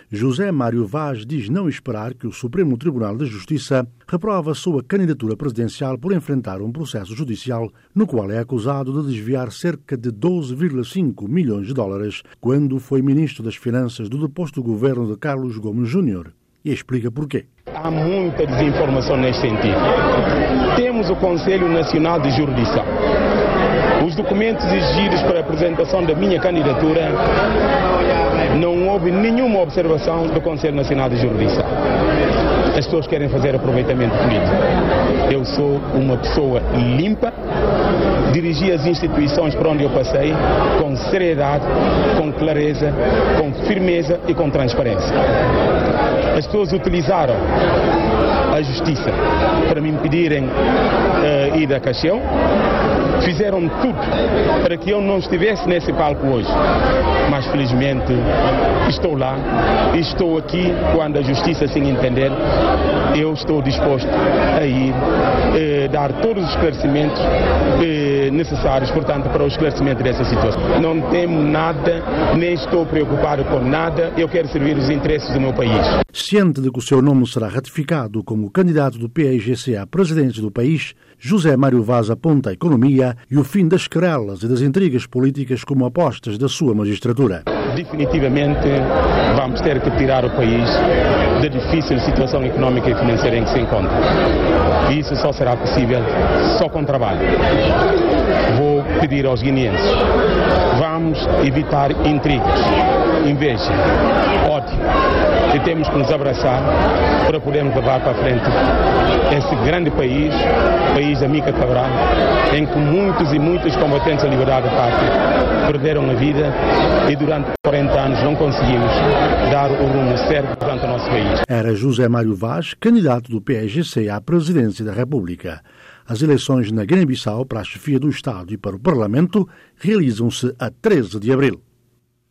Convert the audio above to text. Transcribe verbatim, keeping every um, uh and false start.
José Mário Vaz diz não esperar que o Supremo Tribunal de Justiça reprove a sua candidatura presidencial por enfrentar um processo judicial no qual é acusado de desviar cerca de doze vírgula cinco milhões de dólares quando foi ministro das Finanças do deposto governo de Carlos Gomes Júnior. E explica porquê. Há muita desinformação neste sentido. Temos o Conselho Nacional de Jurisdição. Os documentos exigidos para a apresentação da minha candidatura, não houve nenhuma observação do Conselho Nacional de Jurisdição. As pessoas querem fazer aproveitamento político. Eu sou uma pessoa limpa, dirigi as instituições por onde eu passei com seriedade, com clareza, com firmeza e com transparência. As pessoas utilizaram a justiça para me impedirem uh, ir a Caixão. Fizeram tudo para que eu não estivesse nesse palco hoje. Mas felizmente estou lá e estou aqui quando a justiça assim entender. Eu estou disposto a ir eh, dar todos os esclarecimentos eh, necessários, portanto, para o esclarecimento dessa situação. Não temo nada, nem estou preocupado com nada. Eu quero servir os interesses do meu país. Ciente de que o seu nome será ratificado como candidato do P A I G C à presidência do país, José Mário Vaz aponta a economia e o fim das querelas e das intrigas políticas como apostas da sua magistratura. Definitivamente vamos ter que tirar o país da difícil situação económica e financeira em que se encontra. E isso só será possível só com trabalho. Vou pedir aos guineenses, vamos evitar intrigas, inveja, ódio. E temos que nos abraçar para podermos levar para a frente esse grande país, país da Mica Cabral, em que muitos e muitos combatentes da liberdade da pátria perderam a vida e durante quarenta anos não conseguimos dar o rumo certo durante o nosso país. Era José Mário Vaz, candidato do P A I G C à presidência da República. As eleições na Guiné-Bissau para a chefia do Estado e para o Parlamento realizam-se a treze de abril.